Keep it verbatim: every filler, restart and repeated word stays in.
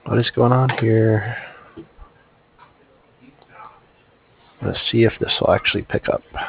What is going on here? Let's see if this will actually pick up.